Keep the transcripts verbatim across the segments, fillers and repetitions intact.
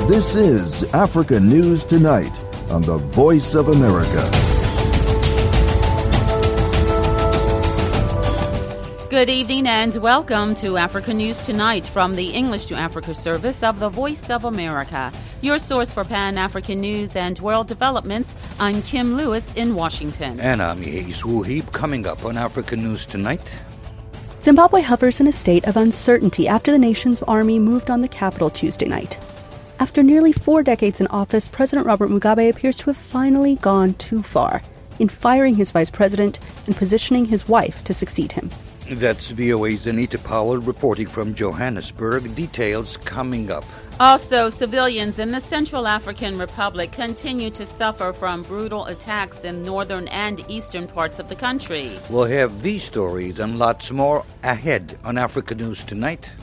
This is Africa News Tonight on the Voice of America. Good evening and welcome to Africa News Tonight from the English to Africa service of the Voice of America. Your source for Pan-African news and world developments. I'm Kim Lewis in Washington. And I'm Yeis Wuheeb. Coming up on Africa News Tonight. Zimbabwe hovers in a state of uncertainty after the nation's army moved on the capital Tuesday night. After nearly four decades in office, President Robert Mugabe appears to have finally gone too far in firing his vice president and positioning his wife to succeed him. That's V O A's Anita Powell reporting from Johannesburg. Details coming up. Also, civilians in the Central African Republic continue to suffer from brutal attacks in northern and eastern parts of the country. We'll have these stories and lots more ahead on Africa News Tonight.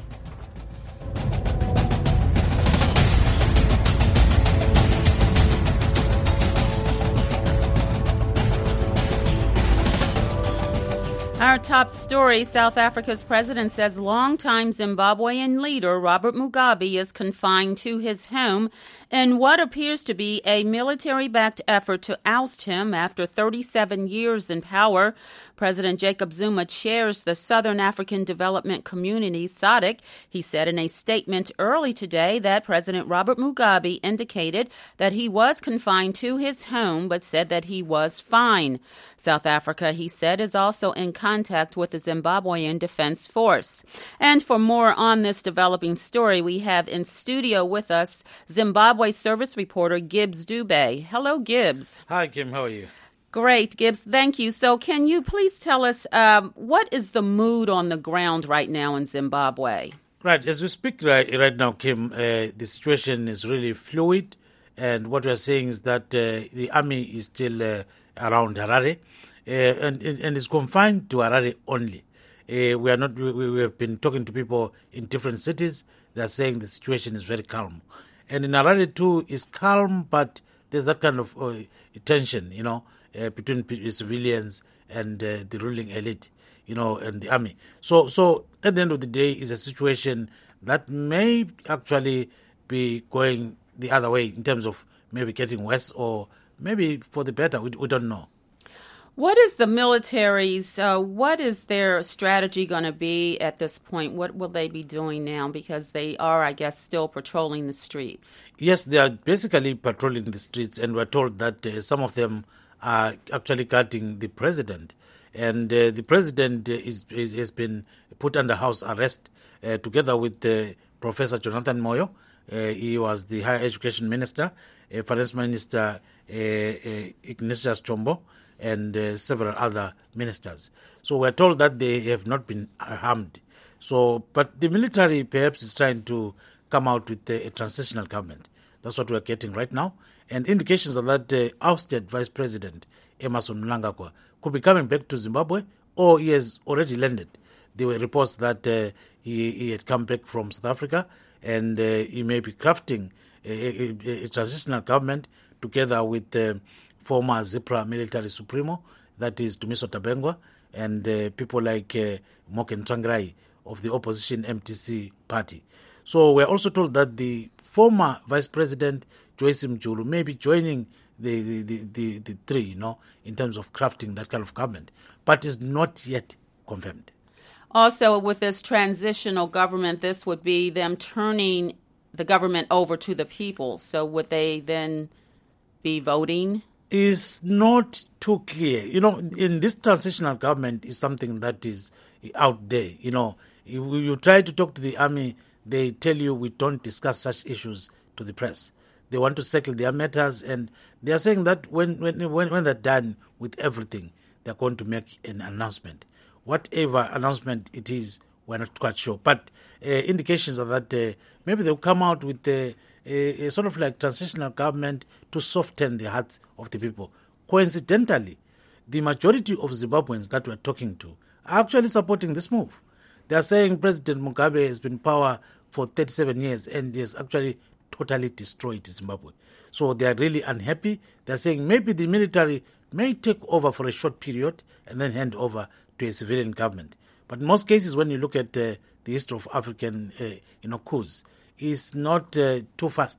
Our top story, South Africa's president says longtime Zimbabwean leader Robert Mugabe is confined to his home in what appears to be a military-backed effort to oust him after thirty-seven years in power. President Jacob Zuma chairs the Southern African Development Community, S A D C. He said in a statement early today that President Robert Mugabe indicated that he was confined to his home, but said that he was fine. South Africa, he said, is also in contact with the Zimbabwean Defense Force. And for more on this developing story, we have in studio with us Zimbabwe service reporter Gibbs Dube. Hello, Gibbs. Hi, Kim. How are you? Great, Gibbs. Thank you. So can you please tell us um, what is the mood on the ground right now in Zimbabwe? Right. As we speak right, right now, Kim, uh, the situation is really fluid. And what we are saying is that uh, the army is still uh, around Harare uh, and, and is confined to Harare only. Uh, we are not. We, we have been talking to people in different cities. They are saying the situation is very calm. And in Harare too, is calm, but there's that kind of uh, tension, you know, uh, between p- civilians and uh, the ruling elite, you know, and the army. So, so at the end of the day, is a situation that may actually be going the other way in terms of maybe getting worse or maybe for the better. We, we don't know. What is the military's, uh, what is their strategy going to be at this point? What will they be doing now? Because they are, I guess, still patrolling the streets. Yes, they are basically patrolling the streets, and we're told that uh, some of them are actually guarding the president. And uh, the president uh, is, is, has been put under house arrest uh, together with uh, Professor Jonathan Moyo. Uh, he was the higher education minister, uh, finance minister uh, uh, Ignatius Chombo, and uh, several other ministers. So we're told that they have not been harmed. So, but the military perhaps is trying to come out with a, a transitional government. That's what we're getting right now. And indications are that uh, ousted Vice President Emmerson Mnangagwa could be coming back to Zimbabwe, or he has already landed. There were reports that uh, he, he had come back from South Africa, and uh, he may be crafting a, a, a transitional government together with uh, former ZIPRA military supremo, that is Tumiso Tabengwa, and uh, people like uh, Moken Tsvangirai of the opposition M T C party. So we're also told that the former Vice President Joyce Mjulu may be joining the, the, the, the, the three, you know, in terms of crafting that kind of government, but is not yet confirmed. Also, with this transitional government, this would be them turning the government over to the people. So would they then be voting? Is not too clear. You know, in this transitional government is something that is out there. You know, you, you try to talk to the army, they tell you we don't discuss such issues to the press. They want to settle their matters, and they are saying that when when when, when they're done with everything, they're going to make an announcement. Whatever announcement it is, we're not quite sure. But uh, indications are that uh, maybe they'll come out with uh, A, a sort of like transitional government to soften the hearts of the people. Coincidentally, the majority of Zimbabweans that we're talking to are actually supporting this move. They are saying President Mugabe has been in power for thirty-seven years and he has actually totally destroyed Zimbabwe. So they are really unhappy. They are saying maybe the military may take over for a short period and then hand over to a civilian government. But in most cases, when you look at uh, the history of African uh, you know, coups, it's not uh, too fast.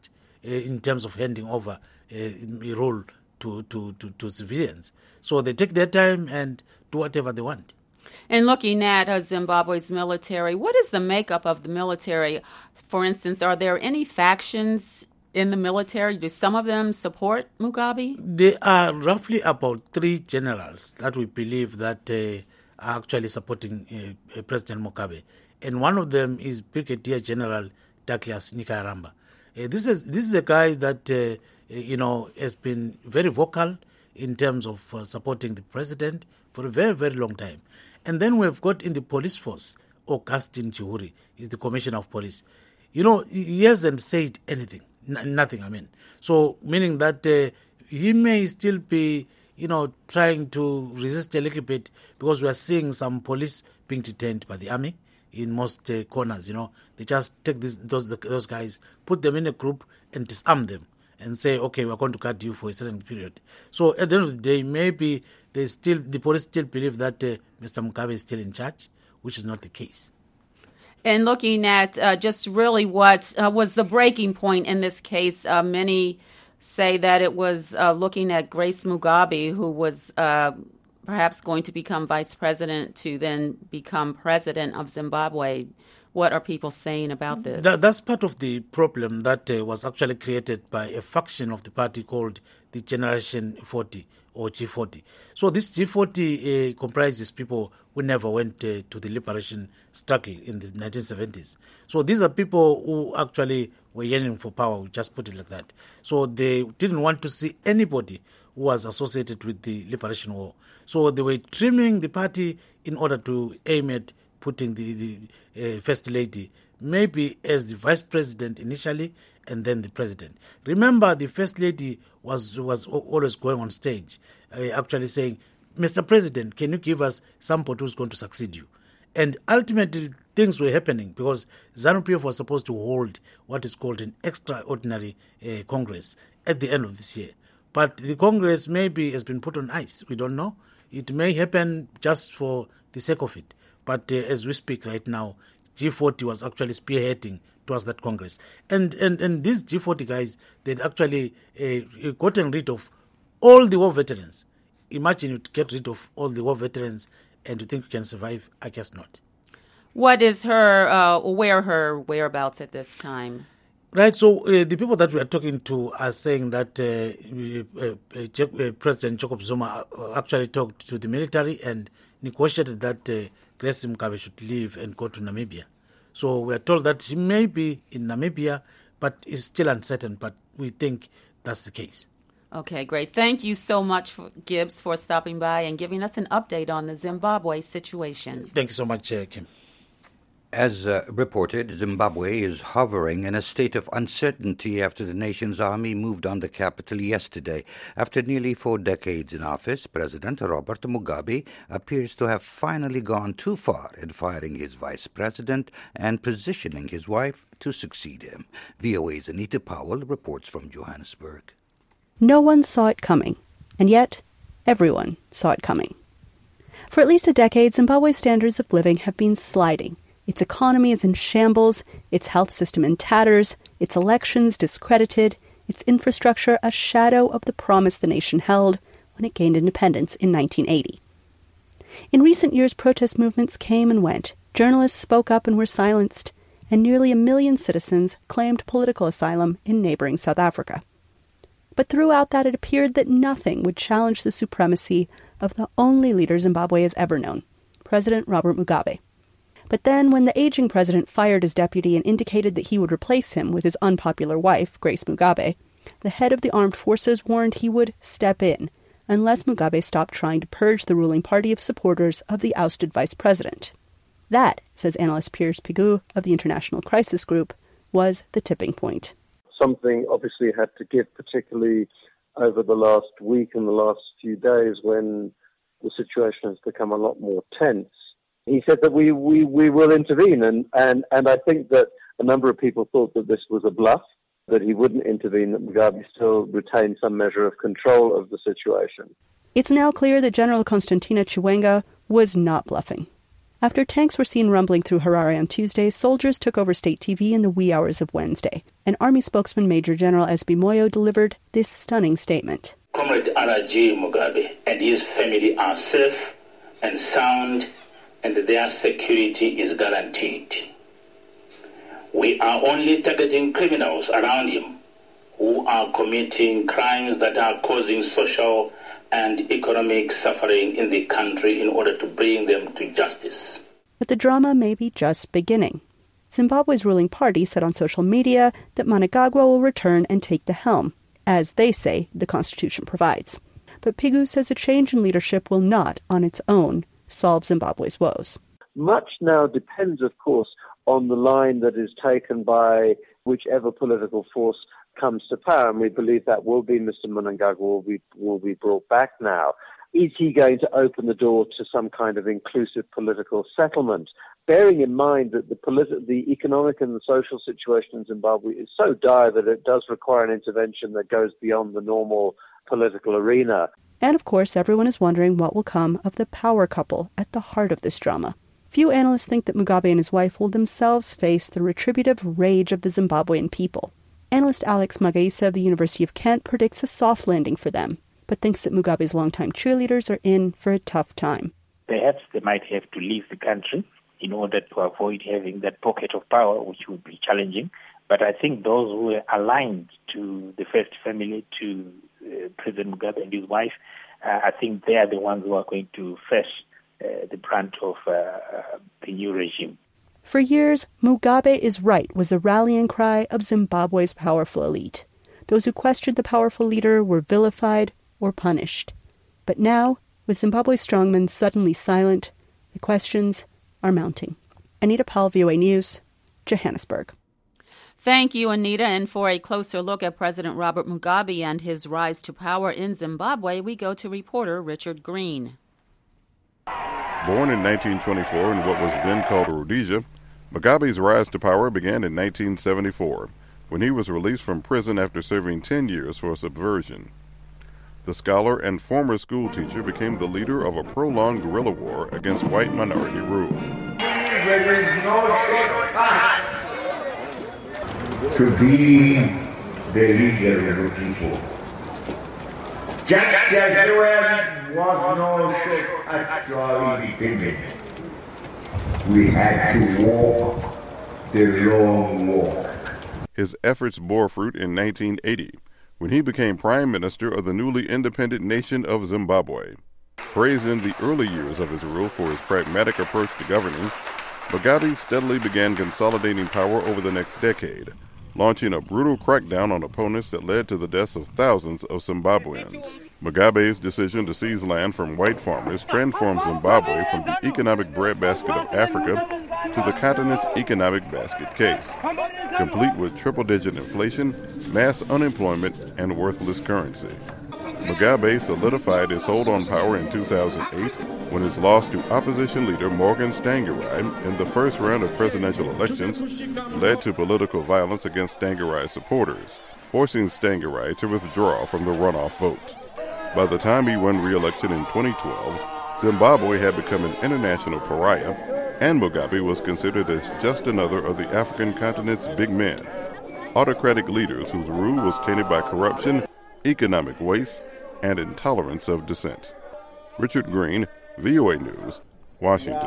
uh, in terms of handing over uh, rule to, to, to, to civilians. So they take their time and do whatever they want. And looking at uh, Zimbabwe's military, what is the makeup of the military? For instance, are there any factions in the military? Do some of them support Mugabe? There are roughly about three generals that we believe that uh, are actually supporting uh, President Mugabe. And one of them is Brigadier General Douglas Nyakayiramba. Uh, this is this is a guy that uh, you know has been very vocal in terms of uh, supporting the president for a very, very long time. And then we've got in the police force, Augustine Chihuri is the commissioner of police. You know, he hasn't said anything, N- nothing, I mean. So, meaning that uh, he may still be, you know, trying to resist a little bit because we are seeing some police being detained by the army in most uh, corners, you know. They just take this, those those guys, put them in a group and disarm them and say, okay, we're going to guard you for a certain period. So at the end of the day, maybe they still the police still believe that uh, Mister Mugabe is still in charge, which is not the case. And looking at uh, just really what uh, was the breaking point in this case, uh, many say that it was uh, looking at Grace Mugabe, who was uh, perhaps going to become vice president to then become president of Zimbabwe. What are people saying about this? That, that's part of the problem that uh, was actually created by a faction of the party called the Generation forty or G forty. So this G forty uh, comprises people who never went uh, to the liberation struggle in the nineteen seventies. So these are people who actually were yearning for power, we just put it like that. So they didn't want to see anybody who was associated with the liberation war. So they were trimming the party in order to aim at putting the, the uh, First Lady maybe as the Vice President initially and then the President. Remember, the First Lady was was always going on stage, uh, actually saying, Mister President, can you give us somebody who's going to succeed you? And ultimately, things were happening because ZANU-P F was supposed to hold what is called an extraordinary uh, Congress at the end of this year. But the Congress maybe has been put on ice. We don't know. It may happen just for the sake of it. But uh, as we speak right now, G forty was actually spearheading towards that Congress. And and, and these G forty guys, they'd actually uh, gotten rid of all the war veterans. Imagine you get rid of all the war veterans and you think you can survive? I guess not. What is her, uh, where her whereabouts at this time? Right, so uh, the people that we are talking to are saying that uh, uh, uh, President Jacob Zuma actually talked to the military and negotiated that uh, Grace Mugabe should leave and go to Namibia. So we are told that she may be in Namibia, but it's still uncertain, but we think that's the case. Okay, great. Thank you so much, for, Gibbs, for stopping by and giving us an update on the Zimbabwe situation. Thank you so much, uh, Kim. As uh, reported, Zimbabwe is hovering in a state of uncertainty after the nation's army moved on the capital yesterday. After nearly four decades in office, President Robert Mugabe appears to have finally gone too far in firing his vice president and positioning his wife to succeed him. V O A's Anita Powell reports from Johannesburg. No one saw it coming, and yet everyone saw it coming. For at least a decade, Zimbabwe's standards of living have been sliding. Its economy is in shambles, its health system in tatters, its elections discredited, its infrastructure a shadow of the promise the nation held when it gained independence in nineteen eighty. In recent years, protest movements came and went, journalists spoke up and were silenced, and nearly a million citizens claimed political asylum in neighboring South Africa. But throughout that, it appeared that nothing would challenge the supremacy of the only leader Zimbabwe has ever known, President Robert Mugabe. But then, when the aging president fired his deputy and indicated that he would replace him with his unpopular wife, Grace Mugabe, the head of the armed forces warned he would step in unless Mugabe stopped trying to purge the ruling party of supporters of the ousted vice president. That, says analyst Piers Pigou of the International Crisis Group, was the tipping point. Something obviously had to give, particularly over the last week and the last few days when the situation has become a lot more tense. He said that we, we, we will intervene, and, and, and I think that a number of people thought that this was a bluff, that he wouldn't intervene, that Mugabe still retained some measure of control of the situation. It's now clear that General Constantino Chiwenga was not bluffing. After tanks were seen rumbling through Harare on Tuesday, soldiers took over state T V in the wee hours of Wednesday. An Army spokesman, Major General S B Moyo, delivered this stunning statement. Comrade R J Mugabe and his family are safe and sound, and their security is guaranteed. We are only targeting criminals around him who are committing crimes that are causing social and economic suffering in the country in order to bring them to justice. But the drama may be just beginning. Zimbabwe's ruling party said on social media that Mnangagwa will return and take the helm, as they say the Constitution provides. But Pigu says a change in leadership will not, on its own, solve Zimbabwe's woes. Much now depends, of course, on the line that is taken by whichever political force comes to power, and we believe that will be Mister Mnangagwa will be, will be brought back now. Is he going to open the door to some kind of inclusive political settlement? Bearing in mind that the, politi- the economic and the social situation in Zimbabwe is so dire that it does require an intervention that goes beyond the normal political arena. And of course, everyone is wondering what will come of the power couple at the heart of this drama. Few analysts think that Mugabe and his wife will themselves face the retributive rage of the Zimbabwean people. Analyst Alex Magaisa of the University of Kent predicts a soft landing for them, but thinks that Mugabe's longtime cheerleaders are in for a tough time. Perhaps they might have to leave the country in order to avoid having that pocket of power, which would be challenging. But I think those who are aligned to the first family, to uh, President Mugabe and his wife, uh, I think they are the ones who are going to face uh, the brunt of uh, the new regime. For years, Mugabe is right was the rallying cry of Zimbabwe's powerful elite. Those who questioned the powerful leader were vilified or punished. But now, with Zimbabwe's strongmen suddenly silent, the questions are mounting. Anita Powell, V O A News, Johannesburg. Thank you, Anita. And for a closer look at President Robert Mugabe and his rise to power in Zimbabwe, we go to reporter Richard Green. Born in nineteen twenty-four in what was then called Rhodesia, Mugabe's rise to power began in nineteen seventy-four, when he was released from prison after serving ten years for subversion. The scholar and former schoolteacher became the leader of a prolonged guerrilla war against white minority rule. There is no shortcut to being the leader of the people. Just as there was no shortcut to our independence, we had to walk the long walk. His efforts bore fruit in nineteen eighty, when he became Prime Minister of the newly independent nation of Zimbabwe. Praised in the early years of his rule for his pragmatic approach to governing, Mugabe steadily began consolidating power over the next decade, launching a brutal crackdown on opponents that led to the deaths of thousands of Zimbabweans. Mugabe's decision to seize land from white farmers transformed Zimbabwe from the economic breadbasket of Africa to the continent's economic basket case, complete with triple-digit inflation, mass unemployment, and worthless currency. Mugabe solidified his hold on power in two thousand eight when his loss to opposition leader Morgan Tsvangirai in the first round of presidential elections led to political violence against Tsvangirai's supporters, forcing Tsvangirai to withdraw from the runoff vote. By the time he won re-election in twenty twelve, Zimbabwe had become an international pariah, and Mugabe was considered as just another of the African continent's big men, autocratic leaders whose rule was tainted by corruption, economic waste, and intolerance of dissent. Richard Green, V O A News, Washington.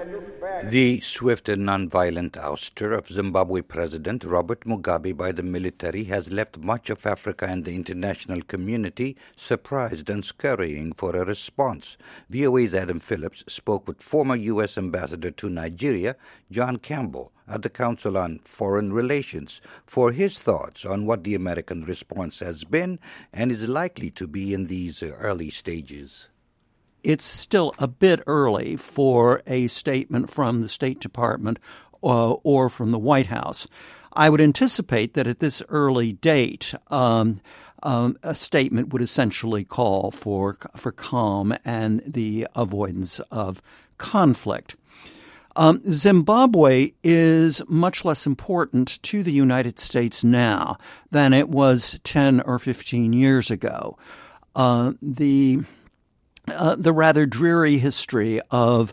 The swift and nonviolent ouster of Zimbabwe President Robert Mugabe by the military has left much of Africa and the international community surprised and scurrying for a response. V O A's Adam Phillips spoke with former U S Ambassador to Nigeria, John Campbell, at the Council on Foreign Relations for his thoughts on what the American response has been and is likely to be in these early stages. It's still a bit early for a statement from the State Department uh, or from the White House. I would anticipate that at this early date, um, um, a statement would essentially call for for calm and the avoidance of conflict. Um, Zimbabwe is much less important to the United States now than it was ten or fifteen years ago. Uh, the Uh, the rather dreary history of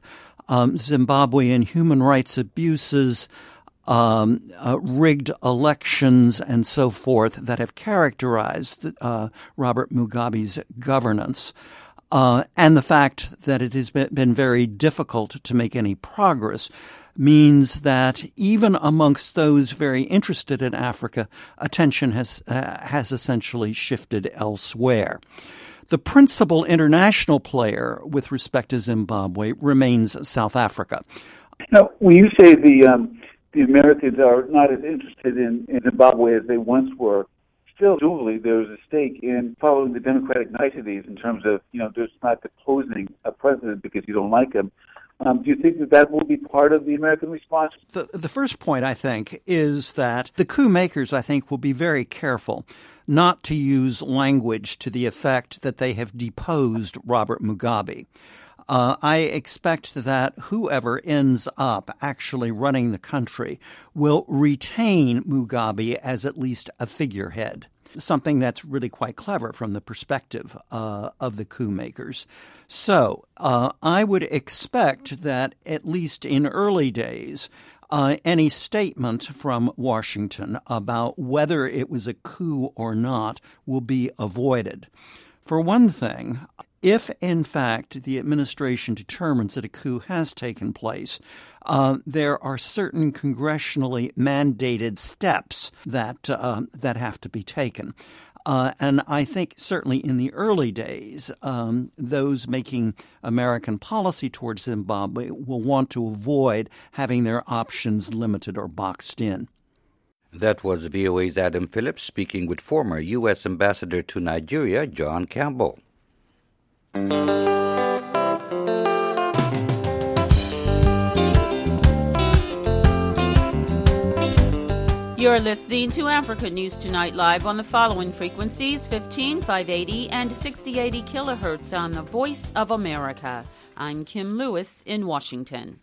um, Zimbabwean human rights abuses, um, uh, rigged elections, and so forth that have characterized uh, Robert Mugabe's governance. Uh, and the fact that it has been very difficult to make any progress means that even amongst those very interested in Africa, attention has uh, has essentially shifted elsewhere. The principal international player with respect to Zimbabwe remains South Africa. Now, when you say the um, the Americans are not as interested in, in Zimbabwe as they once were, still, duly, there's a stake in following the democratic niceties in terms of, you know, just not deposing a president because you don't like him. Um, do you think that that will be part of the American response? The, the first point, I think, is that the coup makers, I think, will be very careful not to use language to the effect that they have deposed Robert Mugabe. Uh, I expect that whoever ends up actually running the country will retain Mugabe as at least a figurehead, something that's really quite clever from the perspective uh, of the coup makers. So uh, I would expect that at least in early days, uh, any statement from Washington about whether it was a coup or not will be avoided. For one thing, if, in fact, the administration determines that a coup has taken place, uh, there are certain congressionally mandated steps that uh, that have to be taken. Uh, and I think certainly in the early days, um, those making American policy towards Zimbabwe will want to avoid having their options limited or boxed in. That was V O A's Adam Phillips speaking with former U S Ambassador to Nigeria, John Campbell. You're listening to Africa News Tonight live on the following frequencies: fifteen, five eighty, and sixty eighty kilohertz on the Voice of America. I'm Kim Lewis in Washington.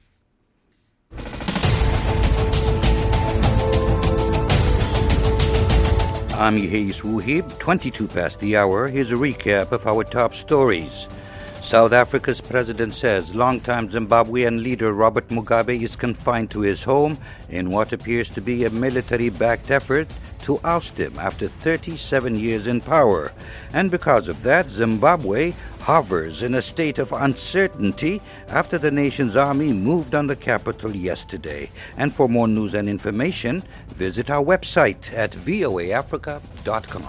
I'm Yehis Wuhib. twenty-two past the hour. Here's a recap of our top stories. South Africa's president says longtime Zimbabwean leader Robert Mugabe is confined to his home in what appears to be a military-backed effort to oust him after thirty-seven years in power. And because of that, Zimbabwe hovers in a state of uncertainty after the nation's army moved on the capital yesterday. And for more news and information, visit our website at v o a africa dot com.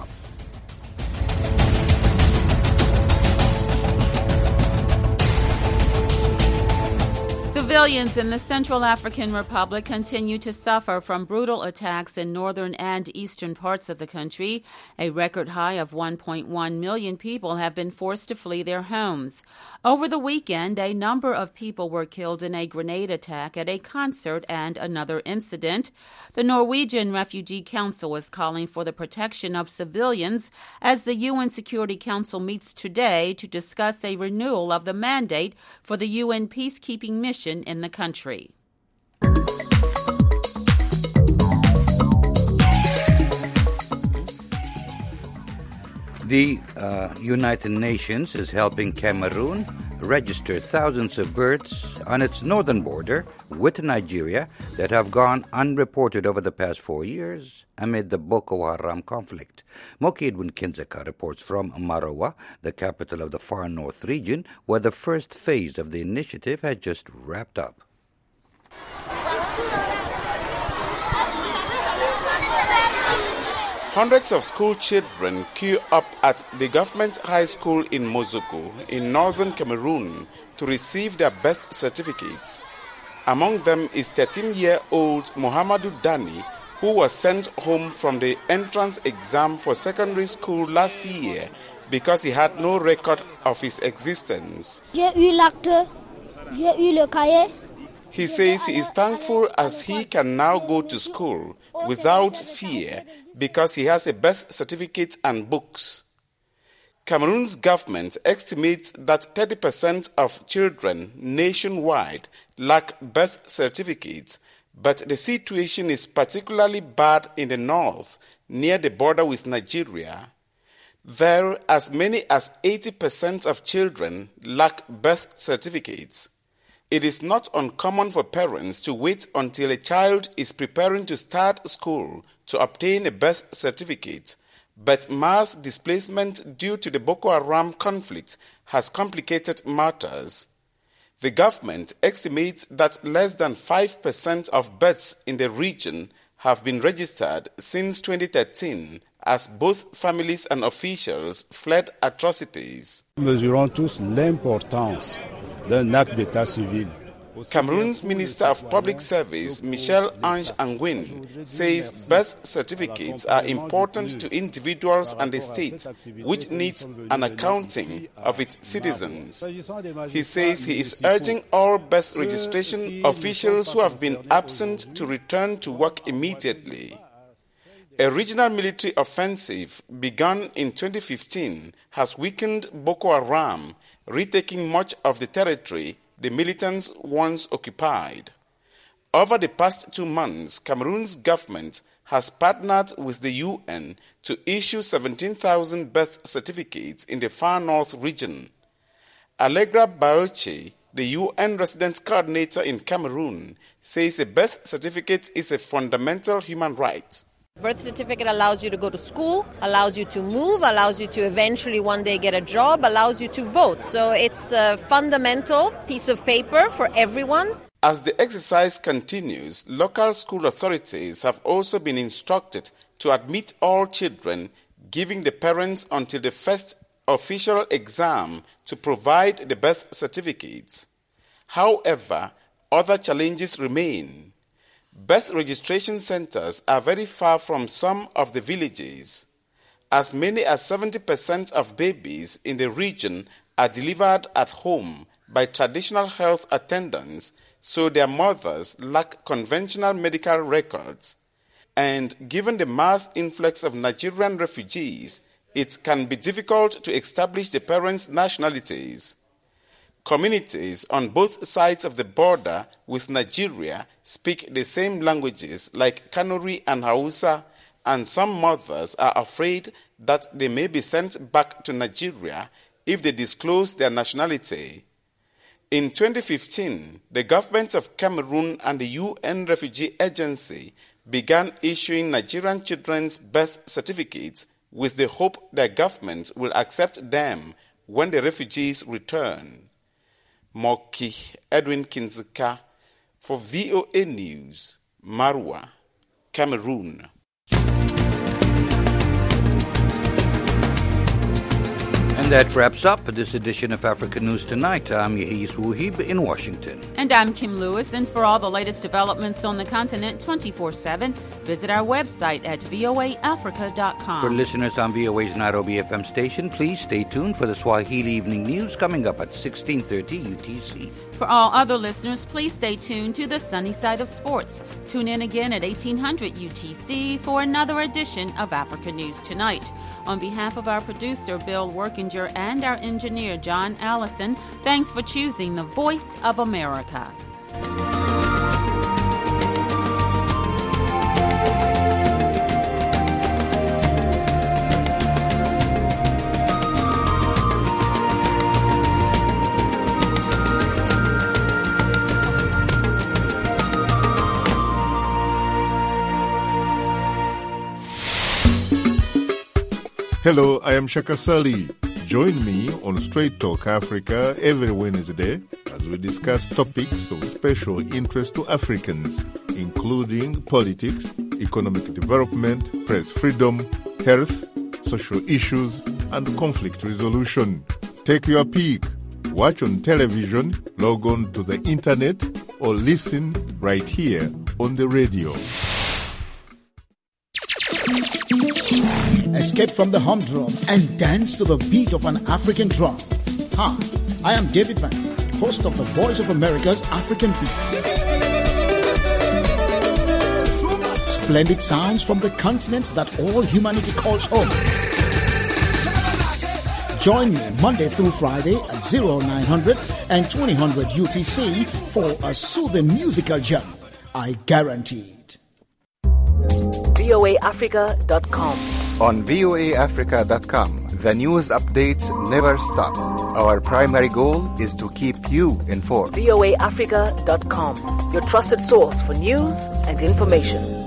Civilians in the Central African Republic continue to suffer from brutal attacks in northern and eastern parts of the country. A record high of one point one million people have been forced to flee their homes. Over the weekend, a number of people were killed in a grenade attack at a concert and another incident. The Norwegian Refugee Council is calling for the protection of civilians as the U N Security Council meets today to discuss a renewal of the mandate for the U N peacekeeping mission in the country. The uh, United Nations is helping Cameroon register thousands of birds on its northern border with Nigeria that have gone unreported over the past four years amid the Boko Haram conflict. Moki Edwin Kinzeka reports from Marowa, the capital of the far north region, where the first phase of the initiative had just wrapped up. Hundreds of school children queue up at the government high school in Mozogo in northern Cameroon to receive their birth certificates. Among them is thirteen-year-old Mohamedou Dani, who was sent home from the entrance exam for secondary school last year because he had no record of his existence. J'ai eu l'acte, j'ai eu le cahier. He says he is thankful as he can now go to school without fear because he has a birth certificate and books. Cameroon's government estimates that thirty percent of children nationwide lack birth certificates, but the situation is particularly bad in the north, near the border with Nigeria. There, as many as eighty percent of children lack birth certificates. It is not uncommon for parents to wait until a child is preparing to start school to obtain a birth certificate, but mass displacement due to the Boko Haram conflict has complicated matters. The government estimates that less than five percent of births in the region have been registered since twenty thirteen, as both families and officials fled atrocities. Mesurons tous l'importance d'un acte d'état civil. Cameroon's Minister of Public Service, Michel Ange Angwin, says birth certificates are important to individuals and the state, which needs an accounting of its citizens. He says he is urging all birth registration officials who have been absent to return to work immediately. A regional military offensive begun in twenty fifteen has weakened Boko Haram, retaking much of the territory the militants once occupied. Over the past two months, Cameroon's government has partnered with the U N to issue seventeen thousand birth certificates in the far north region. Allegra Baoche, the U N resident coordinator in Cameroon, says a birth certificate is a fundamental human right. Birth certificate allows you to go to school, allows you to move, allows you to eventually one day get a job, allows you to vote. So it's a fundamental piece of paper for everyone. As the exercise continues, local school authorities have also been instructed to admit all children, giving the parents until the first official exam to provide the birth certificates. However, other challenges remain. Birth registration centers are very far from some of the villages. As many as seventy percent of babies in the region are delivered at home by traditional health attendants, so their mothers lack conventional medical records. And given the mass influx of Nigerian refugees, it can be difficult to establish the parents' nationalities. Communities on both sides of the border with Nigeria speak the same languages like Kanuri and Hausa, and some mothers are afraid that they may be sent back to Nigeria if they disclose their nationality. In twenty fifteen, the government of Cameroon and the U N Refugee Agency began issuing Nigerian children's birth certificates with the hope their government will accept them when the refugees return. Moki Edwin Kinzika for V O A News, Marwa, Cameroon. And that wraps up this edition of Africa News Tonight. I'm Yehis Wuhib in Washington. And I'm Kim Lewis. And for all the latest developments on the continent twenty-four seven, visit our website at V O A Africa dot com. For listeners on V O A's Nairobi F M station, please stay tuned for the Swahili Evening News coming up at sixteen thirty U T C. For all other listeners, please stay tuned to the sunny side of sports. Tune in again at eighteen hundred U T C for another edition of Africa News Tonight. On behalf of our producer, Bill Workinger, and our engineer, John Allison, thanks for choosing the Voice of America. Hello, I am Shaka Sali. Join me on Straight Talk Africa every Wednesday as we discuss topics of special interest to Africans, including politics, economic development, press freedom, health, social issues, and conflict resolution. Take your pick. Watch on television, log on to the internet, or listen right here on the radio. Escape from the humdrum and dance to the beat of an African drum. Hi, I am David Van, host of the Voice of America's African Beat. Splendid sounds from the continent that all humanity calls home. Join me Monday through Friday at oh nine hundred and twenty hundred U T C for a soothing musical journey. I guarantee it. V O A Africa dot com. On V O A Africa dot com, The news updates never stop. Our primary goal is to keep you informed. V O A Africa dot com, your trusted source for news and information.